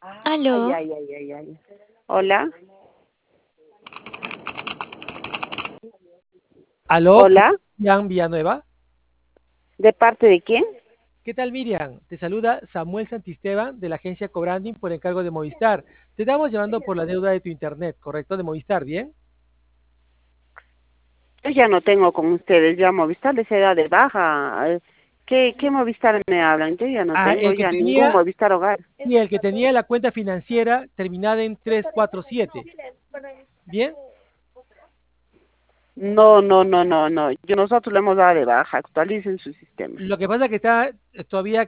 Ay, Aló, ay, ay, ay, ay. Hola, Aló, hola, Miriam Villanueva. ¿de parte de quién? ¿Qué tal, Miriam? Te saluda Samuel Santisteban de la agencia Cobranding por encargo de Movistar. Te estamos llamando por la deuda de tu internet, ¿correcto? De Movistar, ¿bien? Yo ya no tengo con ustedes, ya Movistar les he dado de baja. ¿Qué Movistar me hablan? Yo ya no Ah, tengo ya ningún Movistar Hogar. y el que tenía la cuenta financiera terminada en 347, ¿bien? No, no, no, no, no. Nosotros le hemos dado de baja. Actualicen su sistema. Lo que pasa es que está todavía